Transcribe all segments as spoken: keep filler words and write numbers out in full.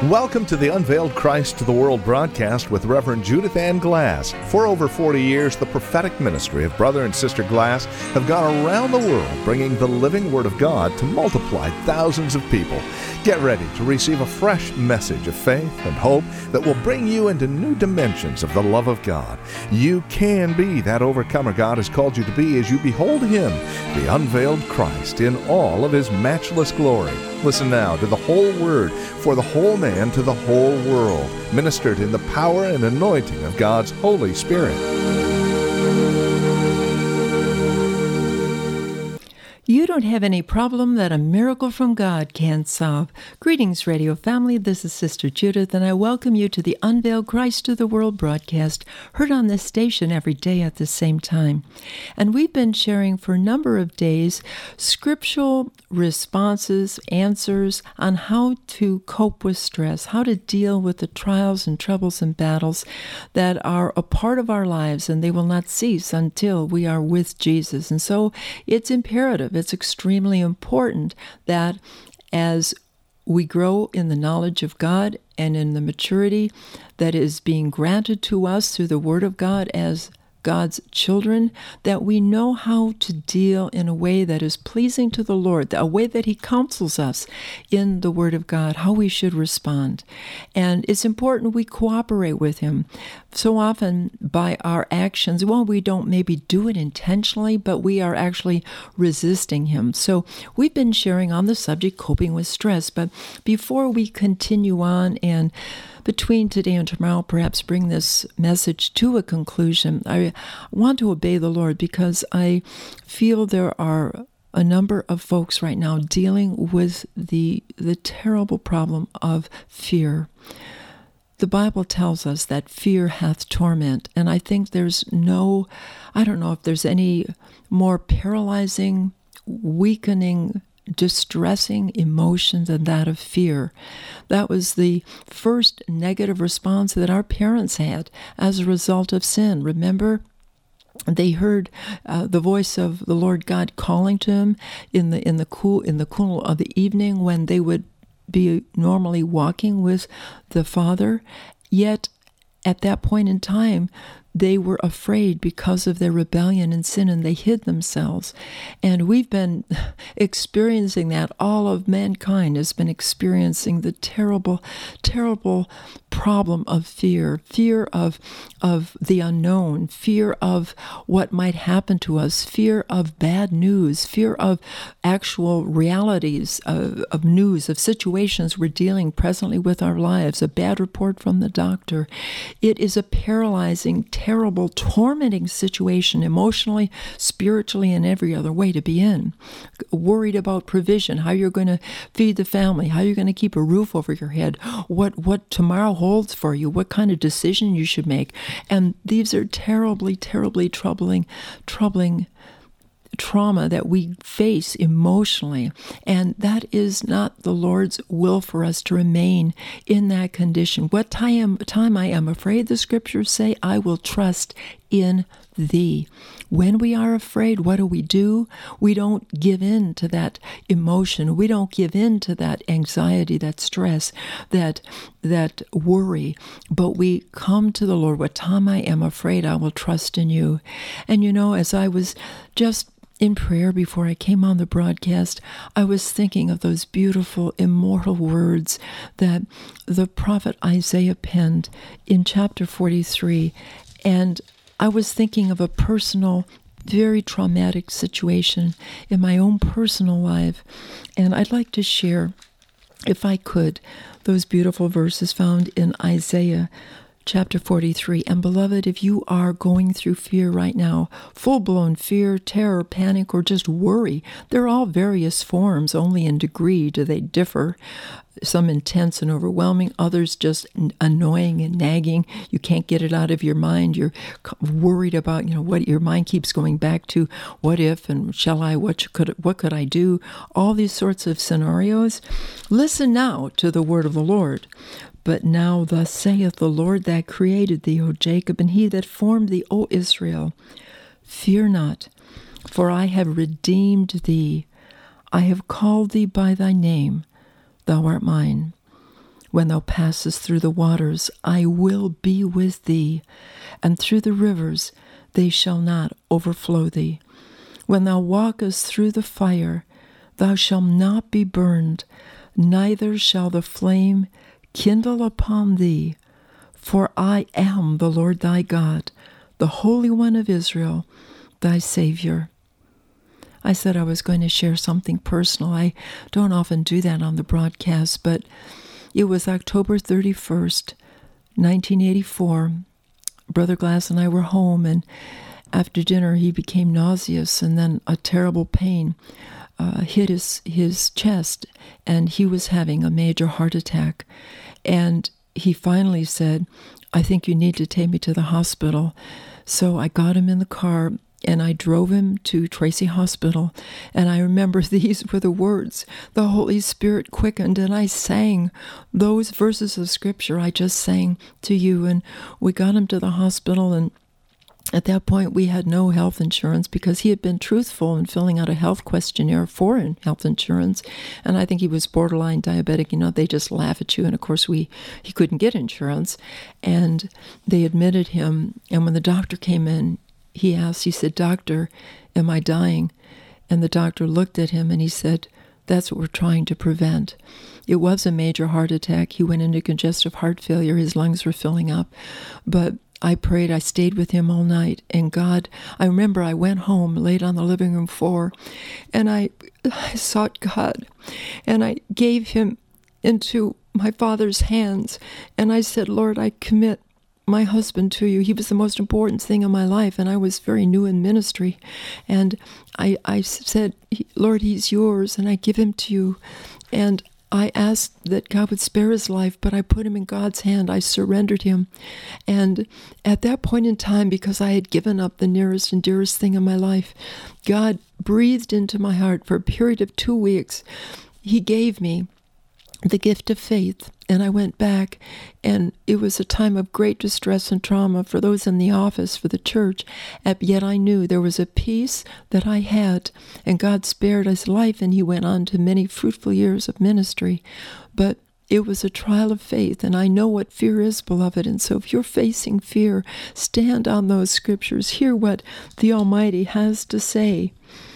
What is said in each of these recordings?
Welcome to the Unveiled Christ to the World broadcast with Reverend Judith Ann Glass. For over forty years, the prophetic ministry of Brother and Sister Glass have gone around the world bringing the living Word of God to multiply thousands of people. Get ready to receive a fresh message of faith and hope that will bring you into new dimensions of the love of God. You can be that overcomer God has called you to be as you behold Him, the unveiled Christ, in all of His matchless glory. Listen now to the whole Word for the whole man to the whole world, ministered in the power and anointing of God's Holy Spirit. You don't have any problem that a miracle from God can't solve. Greetings, radio family. This is Sister Judith, and I welcome you to the Unveiled Christ to the World broadcast, heard on this station every day at the same time. And we've been sharing for a number of days scriptural responses, answers on how to cope with stress, how to deal with the trials and troubles and battles that are a part of our lives, and they will not cease until we are with Jesus. And so it's imperative. It's extremely important that as we grow in the knowledge of God and in the maturity that is being granted to us through the Word of God as God's children, that we know how to deal in a way that is pleasing to the Lord, a way that He counsels us in the Word of God, how we should respond. And it's important we cooperate with Him. So often by our actions, well, we don't maybe do it intentionally, but we are actually resisting Him. So we've been sharing on the subject, coping with stress. But before we continue on and between today and tomorrow, perhaps bring this message to a conclusion, I want to obey the Lord because I feel there are a number of folks right now dealing with the the terrible problem of fear. The Bible tells us that fear hath torment, and I think there's no, I don't know if there's any more paralyzing, weakening, distressing emotion than that of fear. That was the first negative response that our parents had as a result of sin. Remember, they heard uh, the voice of the Lord God calling to them in the in the cool in the cool of the evening when they would be normally walking with the Father. Yet at that point in time, they were afraid because of their rebellion and sin, and they hid themselves. And we've been experiencing that. All of mankind has been experiencing the terrible, terrible problem of fear, fear of of the unknown, fear of what might happen to us, fear of bad news, fear of actual realities of, of news, of situations we're dealing presently with our lives, a bad report from the doctor. It is a paralyzing, terrible, tormenting situation emotionally, spiritually, and every other way to be in. Worried about provision, how you're going to feed the family, how you're going to keep a roof over your head, what, what tomorrow holds for you, what kind of decision you should make. And these are terribly, terribly troubling, troubling trauma that we face emotionally, and that is not the Lord's will for us to remain in that condition. What time, time I am afraid, the scriptures say, I will trust in Thee. When we are afraid, what do we do? We don't give in to that emotion. We don't give in to that anxiety, that stress, that that worry, but we come to the Lord. What time I am afraid, I will trust in You. And you know, as I was just in prayer before I came on the broadcast, I was thinking of those beautiful, immortal words that the prophet Isaiah penned in chapter forty-three. And I was thinking of a personal, very traumatic situation in my own personal life. And I'd like to share, if I could, those beautiful verses found in Isaiah chapter forty-three. And beloved, if you are going through fear right now, full-blown fear, terror, panic, or just worry, they're all various forms, only in degree do they differ. Some intense and overwhelming, others just annoying and nagging. You can't get it out of your mind. You're worried about, you know, what your mind keeps going back to. What if and shall I? What could what could I do? All these sorts of scenarios. Listen now to the word of the Lord. But now thus saith the Lord that created thee, O Jacob, and he that formed thee, O Israel, fear not, for I have redeemed thee. I have called thee by thy name. Thou art mine. When thou passest through the waters, I will be with thee, and through the rivers, they shall not overflow thee. When thou walkest through the fire, thou shalt not be burned, neither shall the flame kindle upon thee. For I am the Lord thy God, the Holy One of Israel, thy Savior. I said I was going to share something personal. I don't often do that on the broadcast, but it was October thirty-first, nineteen eighty-four. Brother Glass and I were home, and after dinner he became nauseous, and then a terrible pain uh, hit his, his chest, and he was having a major heart attack. And he finally said, I think you need to take me to the hospital. So I got him in the car, and I drove him to Tracy Hospital. And I remember these were the words the Holy Spirit quickened, and I sang those verses of Scripture I just sang to you. And we got him to the hospital, and at that point we had no health insurance because he had been truthful in filling out a health questionnaire for health insurance. And I think he was borderline diabetic. You know, they just laugh at you. And of course, we he couldn't get insurance. And they admitted him. And when the doctor came in, he asked, he said, Doctor, am I dying? And the doctor looked at him and he said, that's what we're trying to prevent. It was a major heart attack. He went into congestive heart failure. His lungs were filling up. But I prayed, I stayed with him all night. And God, I remember I went home, laid on the living room floor, and I, I sought God. And I gave him into my Father's hands. And I said, Lord, I commit my husband to you. He was the most important thing in my life, and I was very new in ministry. And I, I said, Lord, he's yours, and I give him to you. And I asked that God would spare his life, but I put him in God's hand. I surrendered him. And at that point in time, because I had given up the nearest and dearest thing in my life, God breathed into my heart for a period of two weeks. He gave me the gift of faith. And I went back, and it was a time of great distress and trauma for those in the office, for the church. And yet I knew there was a peace that I had, and God spared his life, and he went on to many fruitful years of ministry. But it was a trial of faith, and I know what fear is, beloved. And so if you're facing fear, stand on those scriptures. Hear what the Almighty has to say.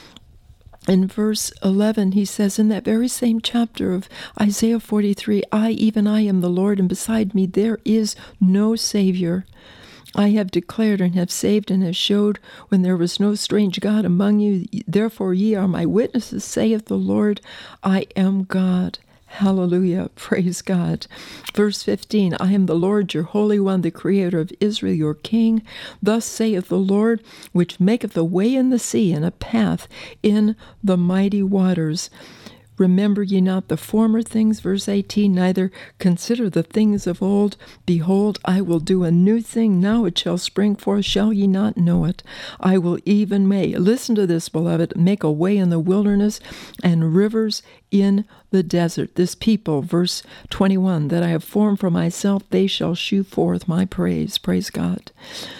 In verse eleven, he says, in that very same chapter of Isaiah forty-three, I, even I, am the Lord, and beside me there is no Savior. I have declared and have saved and have showed when there was no strange God among you. Therefore ye are my witnesses, saith the Lord, I am God. Hallelujah. Praise God. Verse fifteen, I am the Lord, your Holy One, the Creator of Israel, your King. Thus saith the Lord, which maketh a way in the sea and a path in the mighty waters. Remember ye not the former things, verse eighteen, neither consider the things of old. Behold, I will do a new thing. Now it shall spring forth. Shall ye not know it? I will even make, listen to this, beloved, make a way in the wilderness and rivers in the desert. This people, verse twenty-one, that I have formed for myself, they shall shew forth my praise. Praise God.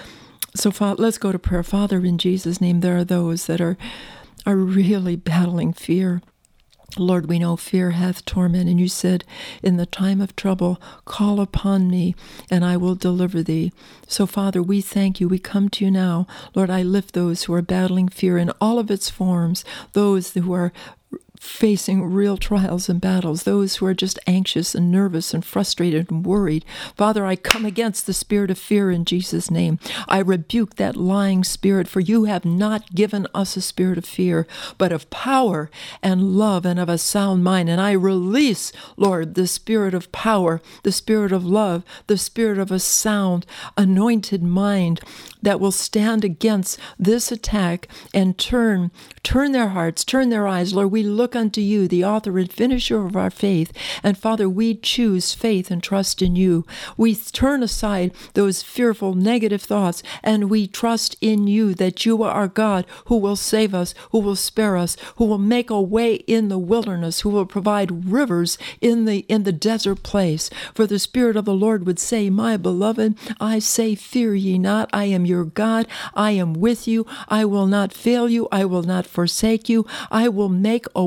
So Father, let's go to prayer. Father, in Jesus' name, there are those that are, are really battling fear. Lord, we know fear hath torment, and you said, in the time of trouble, call upon me, and I will deliver thee. So, Father, we thank you. We come to you now. Lord, I lift those who are battling fear in all of its forms, those who are facing real trials and battles, those who are just anxious and nervous and frustrated and worried. Father, I come against the spirit of fear in Jesus' name. I rebuke that lying spirit, for you have not given us a spirit of fear, but of power and love and of a sound mind. And I release, Lord, the spirit of power, the spirit of love, the spirit of a sound, anointed mind that will stand against this attack and turn, turn their hearts, turn their eyes. Lord, we look unto you, the author and finisher of our faith. And Father, we choose faith and trust in you. We turn aside those fearful, negative thoughts, and we trust in you that you are our God who will save us, who will spare us, who will make a way in the wilderness, who will provide rivers in the in the desert place. For the Spirit of the Lord would say, my beloved, I say, fear ye not. I am your God. I am with you. I will not fail you. I will not forsake you. I will make a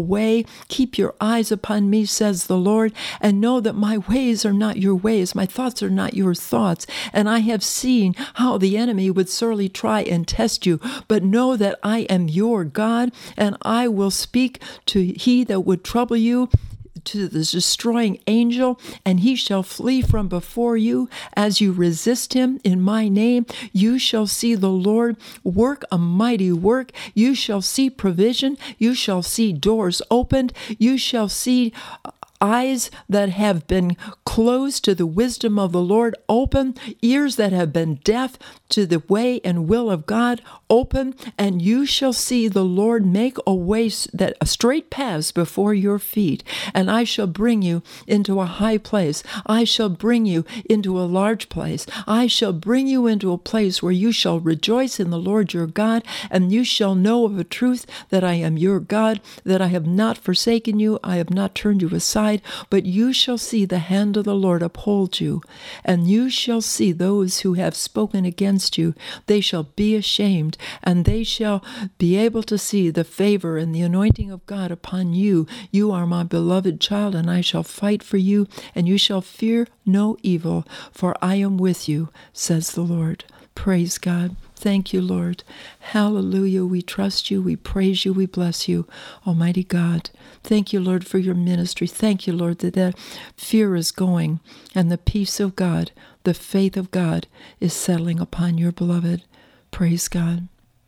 way. Keep your eyes upon me, says the Lord, and know that my ways are not your ways. My thoughts are not your thoughts. And I have seen how the enemy would sorely try and test you. But know that I am your God, and I will speak to he that would trouble you, to the destroying angel, and he shall flee from before you. As you resist him in my name, you shall see the Lord work a mighty work. You shall see provision. You shall see doors opened. You shall see eyes that have been closed to the wisdom of the Lord open, ears that have been deaf to the way and will of God open, and you shall see the Lord make a way that a straight path before your feet. And I shall bring you into a high place. I shall bring you into a large place. I shall bring you into a place where you shall rejoice in the Lord your God, and you shall know of a truth that I am your God, that I have not forsaken you, I have not turned you aside, but you shall see the hand of the Lord uphold you, and you shall see those who have spoken against you. They shall be ashamed, and they shall be able to see the favor and the anointing of God upon you. You are my beloved child, and I shall fight for you, and you shall fear no evil, for I am with you, says the Lord. Praise God. Thank you, Lord. Hallelujah. We trust you. We praise you. We bless you, Almighty God. Thank you, Lord, for your ministry. Thank you, Lord, that that fear is going, and the peace of God, the faith of God is settling upon your beloved. Praise God.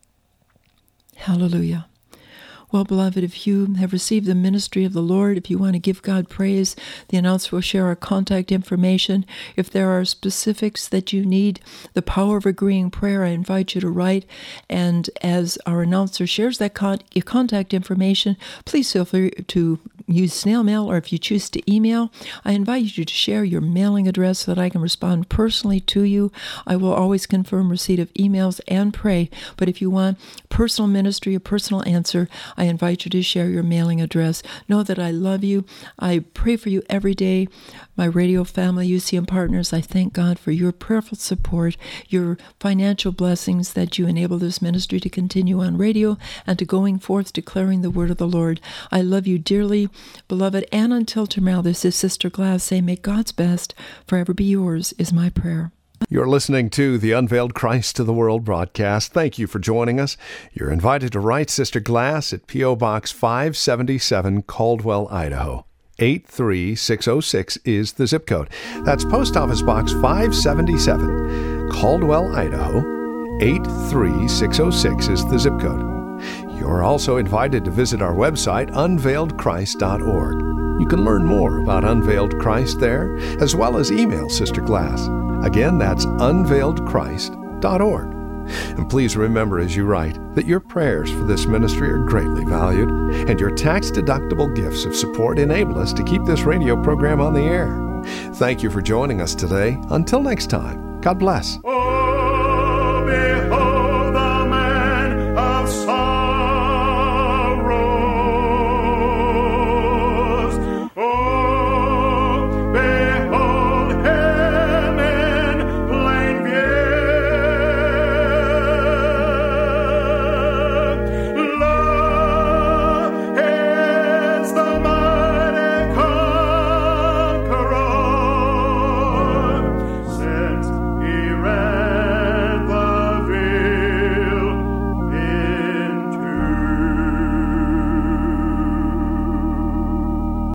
Hallelujah. Well, beloved, if you have received the ministry of the Lord, if you want to give God praise, the announcer will share our contact information. If there are specifics that you need, the power of agreeing prayer, I invite you to write. And as our announcer shares that con- your contact information, please feel free to use snail mail, or if you choose to email, I invite you to share your mailing address so that I can respond personally to you. I will always confirm receipt of emails and pray, but if you want personal ministry, a personal answer, I invite you to share your mailing address. Know that I love you. I pray for you every day. My radio family, U C M partners, I thank God for your prayerful support, your financial blessings that you enable this ministry to continue on radio and to going forth declaring the word of the Lord. I love you dearly, beloved, and until tomorrow, this is Sister Glass saying, may God's best forever be yours, is my prayer. You're listening to the Unveiled Christ to the World broadcast. Thank you for joining us. You're invited to write Sister Glass at P O. Box five seventy-seven, Caldwell, Idaho. eight three six oh six is the zip code. That's Post Office Box five seventy-seven, Caldwell, Idaho. eight three six oh six is the zip code. You're also invited to visit our website, unveiled christ dot org. You can learn more about Unveiled Christ there, as well as email Sister Glass. Again, that's unveiled christ dot org. And please remember as you write that your prayers for this ministry are greatly valued, and your tax-deductible gifts of support enable us to keep this radio program on the air. Thank you for joining us today. Until next time, God bless.